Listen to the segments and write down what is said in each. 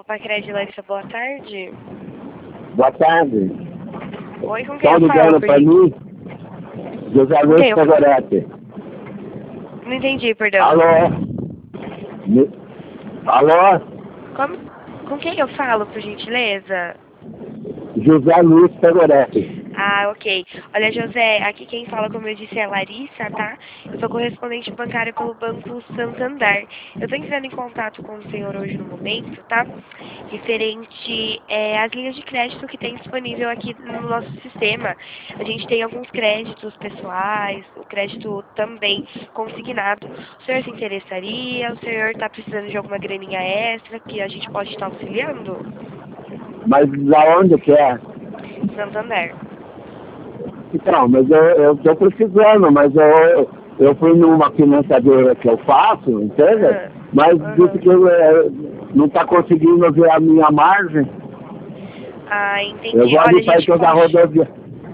Pacred Larissa, boa tarde. Boa tarde. Oi, com quem Tá eu falo? ligando pra mim? José Com Luiz quem eu falo? Favoretti. Não entendi, perdão. Alô? Alô? Com quem eu falo, por gentileza? José Luiz Favoretti. Ah, ok. Olha, José, aqui quem fala, como eu disse, é a Larissa, tá? Eu sou correspondente bancária pelo Banco Santander. Eu tô entrando em contato com o senhor hoje no momento, tá? Referente às linhas de crédito que tem disponível aqui no nosso sistema. A gente tem alguns créditos pessoais, o crédito também consignado. O senhor se interessaria? O senhor tá precisando de alguma graninha extra que a gente pode estar auxiliando? Mas da onde que é? Santander. Então, mas eu tô precisando, mas eu fui numa financiadora que eu faço, entende? Mas disse que não tá conseguindo ver a minha margem. Ah, entendi. Eu vou Olha, a ali para gente toda a pode... rodovia.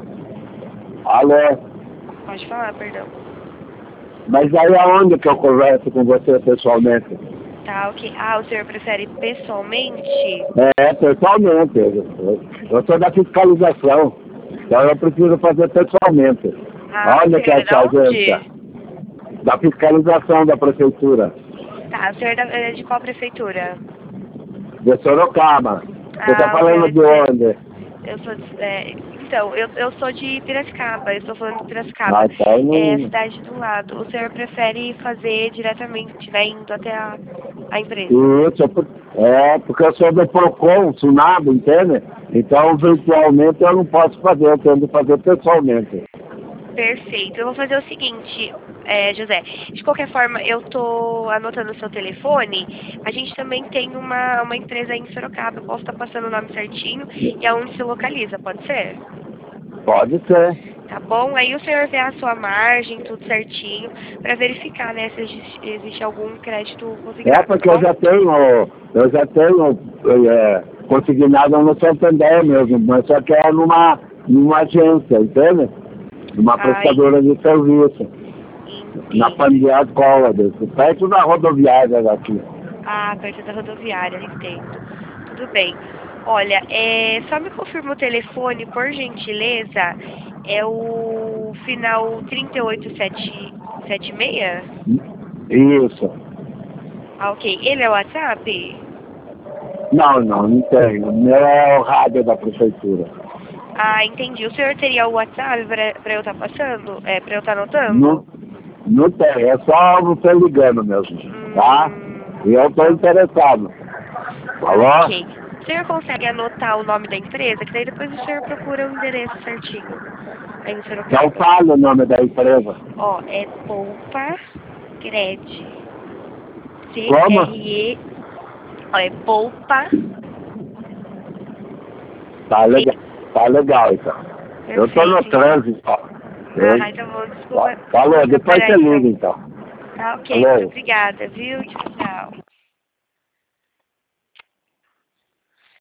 Alô? Pode falar, perdão. Mas aí aonde que eu converso com você pessoalmente? Tá, ok. Ah, o senhor prefere pessoalmente? Pessoalmente. Eu sou da fiscalização. Então eu preciso fazer pessoalmente. Ah, o Olha que senhor é é essa da agência. onde? Da fiscalização da prefeitura. Tá, o senhor é de qual prefeitura? De Sorocaba. Você está Ah, o senhor falando é de de... onde? Eu sou de... então, eu sou de Piracicaba, eu estou falando de Ah, Piracicaba. então É a não... cidade do lado. O senhor prefere fazer diretamente, né, indo até a empresa? Isso, porque eu sou do PROCON, Sunado, entende? Então, virtualmente eu não posso fazer, eu tenho que fazer pessoalmente. Perfeito. Eu vou fazer o seguinte, José. De qualquer forma, eu tô anotando o seu telefone. A gente também tem uma empresa aí em Sorocaba. Eu posso estar passando o nome certinho e aonde se localiza, pode ser? Pode ser. Tá bom? Aí o senhor vê a sua margem, tudo certinho, para verificar, né, se existe algum crédito consignado, tá Porque bom? eu já tenho consignado no Santander mesmo, mas só que é numa agência, entende? Numa Ai, prestadora de serviço. Na entendi. Pandiá College, perto da rodoviária daqui. Ah, perto da rodoviária, entendo. Tudo bem. Olha, só me confirma o telefone, por gentileza. É o final 38776? Isso. Ah, ok. Ele é o WhatsApp? Não tenho. O meu é o rádio da prefeitura. Ah, entendi. O senhor teria o WhatsApp para eu estar passando? Para eu estar Não, anotando? não tem, é só você ligando mesmo, tá? E eu estou Tá bom. interessado. Ok. Alô? O senhor consegue anotar o nome da empresa? Que daí depois o senhor procura o endereço certinho. Aí em Então Sorocaba. fale o nome da empresa. Ó, é Poupa Cred. Como? CRE. Ó, é Poupa. Tá legal então. Eu estou no Perfeito, então. trânsito, ó. Ah, então bom, desculpa Falou, depois atrapalhar você liga então. então. Tá ok, muito Alô? obrigada, viu? Tchau, tchau.